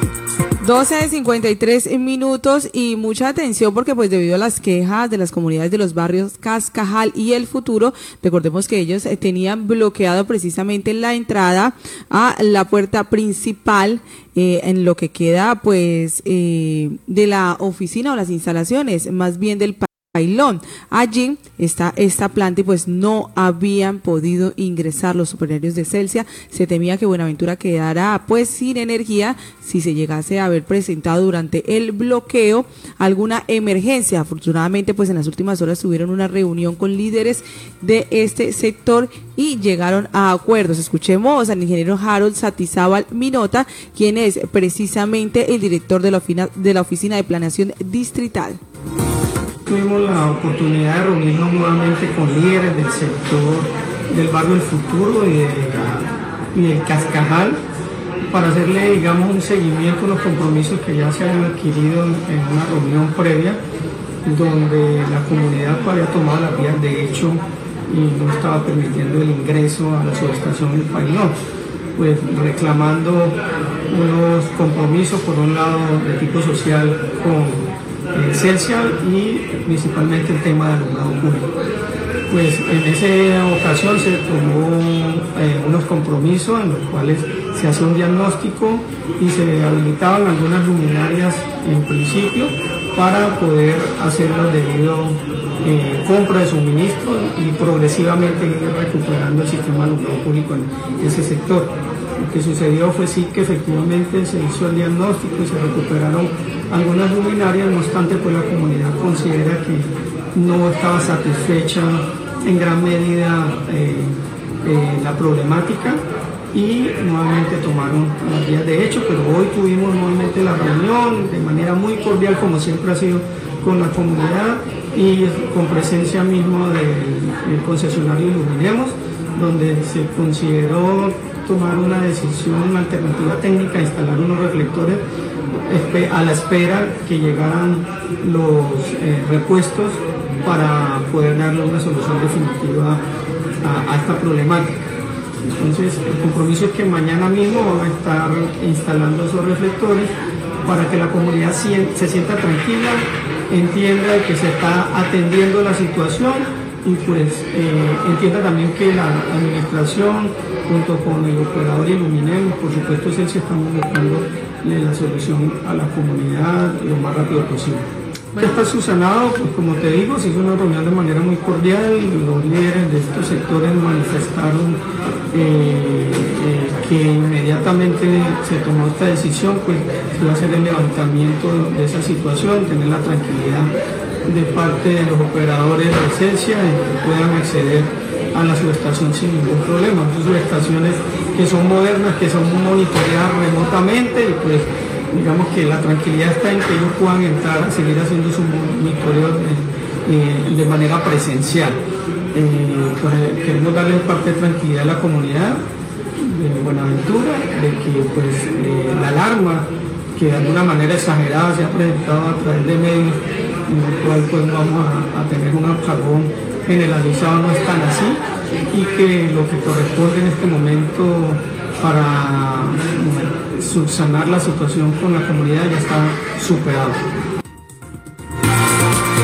12:53 y mucha atención porque pues debido a las quejas de las comunidades de los barrios Cascajal y El Futuro, recordemos que ellos tenían bloqueado precisamente la entrada a la puerta principal en lo que queda pues de la oficina o las instalaciones, más bien del Pailón. Allí está esta planta y pues no habían podido ingresar los operarios de Celsia. Se temía que Buenaventura quedara pues sin energía si se llegase a haber presentado durante el bloqueo alguna emergencia. Afortunadamente pues en las últimas horas tuvieron una reunión con líderes de este sector y llegaron a acuerdos. Escuchemos al ingeniero Harold Satizábal Minota, quien es precisamente el director de la oficina de planeación distrital. Tuvimos la oportunidad de reunirnos nuevamente con líderes del sector del barrio El Futuro y del Cascajal para hacerle, digamos, un seguimiento a los compromisos que ya se habían adquirido en una reunión previa, donde la comunidad había tomado las vías de hecho y no estaba permitiendo el ingreso a la subestación del Pailón, pues reclamando unos compromisos, por un lado de tipo social con Celsia y principalmente el tema del alumbrado público. Pues en esa ocasión se tomó unos compromisos en los cuales se hacía un diagnóstico y se habilitaban algunas luminarias en principio para poder hacer la debida compra de suministro y progresivamente ir recuperando el sistema de alumbrado público en ese sector. Lo que sucedió fue sí que efectivamente se hizo el diagnóstico y se recuperaron algunas luminarias, no obstante pues la comunidad considera que no estaba satisfecha en gran medida la problemática y nuevamente tomaron las vías de hecho, pero hoy tuvimos nuevamente la reunión de manera muy cordial como siempre ha sido con la comunidad y con presencia mismo del concesionario Iluminemos, donde se consideró tomar una decisión, una alternativa técnica, instalar unos reflectores a la espera que llegaran los repuestos para poder darle una solución definitiva a esta problemática. Entonces, el compromiso es que mañana mismo van a estar instalando esos reflectores para que la comunidad se sienta tranquila, entienda que se está atendiendo la situación y pues entienda también que la administración junto con el operador Iluminemos, por supuesto Celsia, estamos buscando la solución a la comunidad lo más rápido posible. Ya está subsanado, pues como te digo, se hizo una reunión de manera muy cordial y los líderes de estos sectores manifestaron que inmediatamente se tomó esta decisión, pues se va a hacer el levantamiento de esa situación, tener la tranquilidad de parte de los operadores de Celsia y que puedan acceder a la subestación sin ningún problema. Son subestaciones que son modernas, que son monitoreadas remotamente y pues digamos que la tranquilidad está en que ellos puedan entrar a seguir haciendo su monitoreo de manera presencial. Pues, queremos darle parte de tranquilidad a la comunidad de Buenaventura, de que pues, la alarma que de alguna manera exagerada se ha presentado a través de medios en el cual pues vamos a tener un apagón generalizado, no es tan así y que lo que corresponde en este momento para subsanar la situación con la comunidad ya está superado.